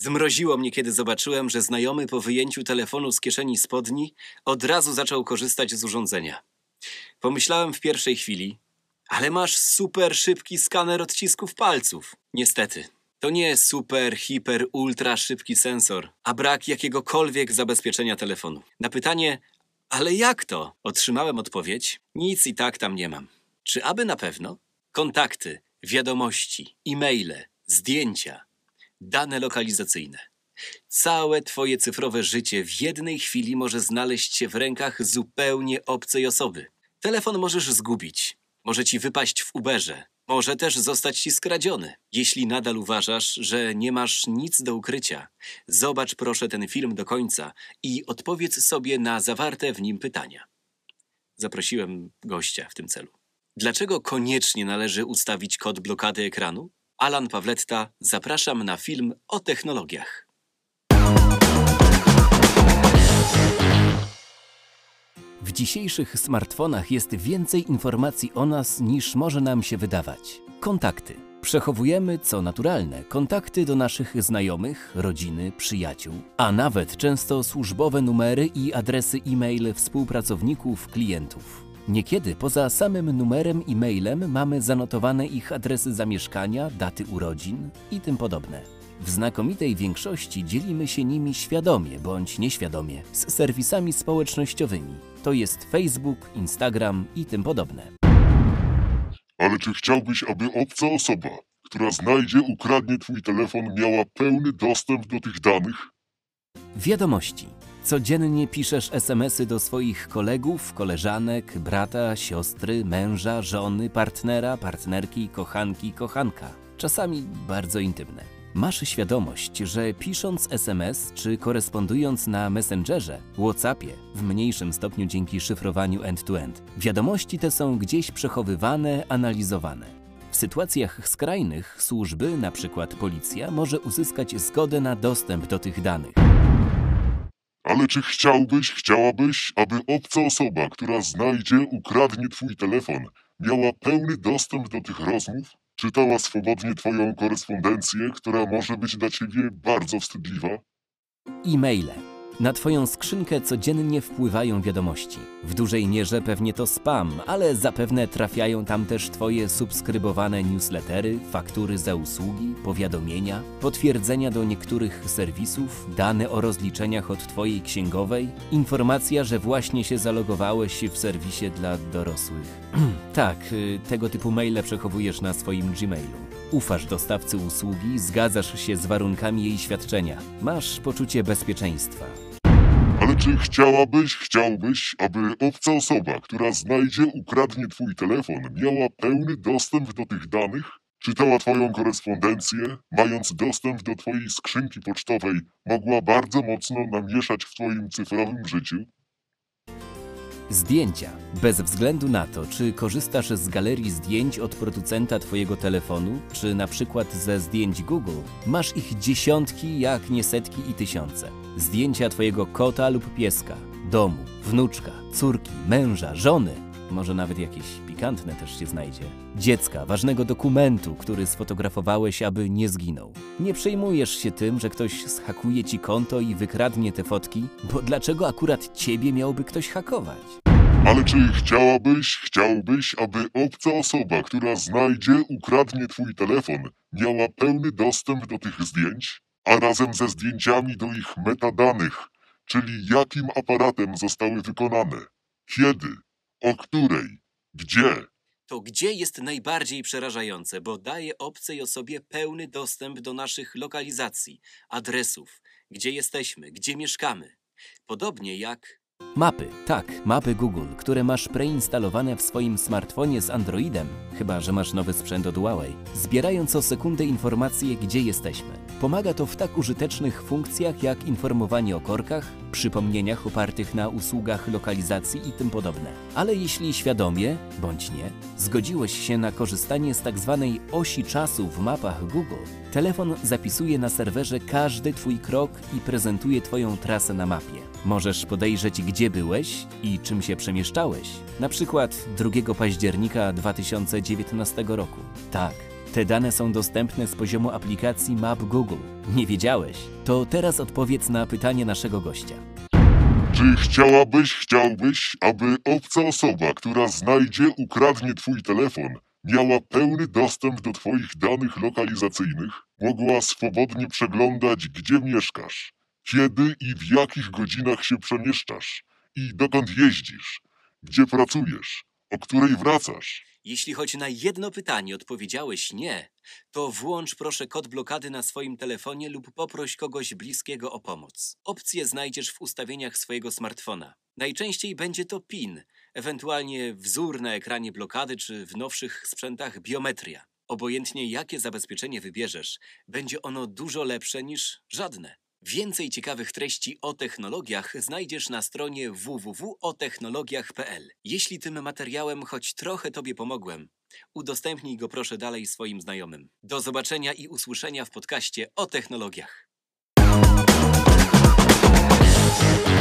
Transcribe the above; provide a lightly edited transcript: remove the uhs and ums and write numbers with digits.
Zmroziło mnie, kiedy zobaczyłem, że znajomy po wyjęciu telefonu z kieszeni spodni od razu zaczął korzystać z urządzenia. Pomyślałem w pierwszej chwili, ale masz super szybki skaner odcisków palców. Niestety, to nie super, hiper, ultra szybki sensor, a brak jakiegokolwiek zabezpieczenia telefonu. Na pytanie, ale jak to? Otrzymałem odpowiedź, nic i tak tam nie mam. Czy aby na pewno? Kontakty, wiadomości, e-maile, zdjęcia, dane lokalizacyjne. Całe twoje cyfrowe życie w jednej chwili może znaleźć się w rękach zupełnie obcej osoby. Telefon możesz zgubić, może ci wypaść w Uberze, może też zostać ci skradziony. Jeśli nadal uważasz, że nie masz nic do ukrycia, zobacz proszę ten film do końca i odpowiedz sobie na zawarte w nim pytania. Zaprosiłem gościa w tym celu. Dlaczego koniecznie należy ustawić kod blokady ekranu? Alan Pawletta, zapraszam na film o technologiach. W dzisiejszych smartfonach jest więcej informacji o nas niż może nam się wydawać. Kontakty. Przechowujemy, co naturalne, kontakty do naszych znajomych, rodziny, przyjaciół, a nawet często służbowe numery i adresy e-mail współpracowników, klientów. Niekiedy poza samym numerem e-mailem mamy zanotowane ich adresy zamieszkania, daty urodzin i tym podobne. W znakomitej większości dzielimy się nimi świadomie bądź nieświadomie z serwisami społecznościowymi. To jest Facebook, Instagram i tym podobne. Ale czy chciałbyś, aby obca osoba, która znajdzie, ukradnie twój telefon, miała pełny dostęp do tych danych? Wiadomości. Codziennie piszesz SMS-y do swoich kolegów, koleżanek, brata, siostry, męża, żony, partnera, partnerki, kochanki, kochanka. Czasami bardzo intymne. Masz świadomość, że pisząc SMS czy korespondując na Messengerze, WhatsAppie, w mniejszym stopniu dzięki szyfrowaniu end-to-end, wiadomości te są gdzieś przechowywane, analizowane. W sytuacjach skrajnych służby, np. policja, może uzyskać zgodę na dostęp do tych danych. Ale czy chciałabyś, aby obca osoba, która znajdzie, ukradnie twój telefon, miała pełny dostęp do tych rozmów? Czytała swobodnie twoją korespondencję, która może być dla ciebie bardzo wstydliwa? E-maile. Na twoją skrzynkę codziennie wpływają wiadomości. W dużej mierze pewnie to spam, ale zapewne trafiają tam też twoje subskrybowane newslettery, faktury za usługi, powiadomienia, potwierdzenia do niektórych serwisów, dane o rozliczeniach od twojej księgowej, informacja, że właśnie się zalogowałeś w serwisie dla dorosłych. Tak, tego typu maile przechowujesz na swoim Gmailu. Ufasz dostawcy usługi, zgadzasz się z warunkami jej świadczenia. Masz poczucie bezpieczeństwa. Ale czy chciałbyś, aby obca osoba, która znajdzie, ukradnie twój telefon, miała pełny dostęp do tych danych? Czytała twoją korespondencję, mając dostęp do twojej skrzynki pocztowej, mogła bardzo mocno namieszać w twoim cyfrowym życiu? Zdjęcia. Bez względu na to, czy korzystasz z galerii zdjęć od producenta twojego telefonu, czy na przykład ze zdjęć Google, masz ich dziesiątki, jak nie setki i tysiące. Zdjęcia twojego kota lub pieska, domu, wnuczka, córki, męża, żony, może nawet jakieś pikantne też się znajdzie. Dziecka, ważnego dokumentu, który sfotografowałeś, aby nie zginął. Nie przejmujesz się tym, że ktoś zhakuje ci konto i wykradnie te fotki, bo dlaczego akurat ciebie miałby ktoś hakować? Ale czy chciałbyś, aby obca osoba, która znajdzie, ukradnie twój telefon, miała pełny dostęp do tych zdjęć, a razem ze zdjęciami do ich metadanych, czyli jakim aparatem zostały wykonane, kiedy, o której, gdzie? To gdzie jest najbardziej przerażające, bo daje obcej osobie pełny dostęp do naszych lokalizacji, adresów, gdzie jesteśmy, gdzie mieszkamy. Podobnie jak... Mapy, tak, mapy Google, które masz preinstalowane w swoim smartfonie z Androidem, chyba że masz nowy sprzęt od Huawei, zbierają co sekundę informacje, gdzie jesteśmy. Pomaga to w tak użytecznych funkcjach jak informowanie o korkach, przypomnieniach opartych na usługach lokalizacji i tym podobne. Ale jeśli świadomie, bądź nie, zgodziłeś się na korzystanie z tzw. osi czasu w mapach Google, telefon zapisuje na serwerze każdy twój krok i prezentuje twoją trasę na mapie. Możesz podejrzeć, gdzie byłeś i czym się przemieszczałeś. Na przykład 2 października 2019 roku. Tak, Te dane są dostępne z poziomu aplikacji Map Google. Nie wiedziałeś? To teraz odpowiedz na pytanie naszego gościa. Czy chciałbyś, aby obca osoba, która znajdzie, ukradnie twój telefon, miała pełny dostęp do twoich danych lokalizacyjnych, mogła swobodnie przeglądać, gdzie mieszkasz, kiedy i w jakich godzinach się przemieszczasz i dokąd jeździsz, gdzie pracujesz, o której wracasz? Jeśli choć na jedno pytanie odpowiedziałeś nie, to włącz proszę kod blokady na swoim telefonie lub poproś kogoś bliskiego o pomoc. Opcję znajdziesz w ustawieniach swojego smartfona. Najczęściej będzie to PIN, ewentualnie wzór na ekranie blokady czy w nowszych sprzętach biometria. Obojętnie jakie zabezpieczenie wybierzesz, będzie ono dużo lepsze niż żadne. Więcej ciekawych treści o technologiach znajdziesz na stronie www.otechnologiach.pl. Jeśli tym materiałem choć trochę Tobie pomogłem, udostępnij go proszę dalej swoim znajomym. Do zobaczenia i usłyszenia w podcaście o technologiach.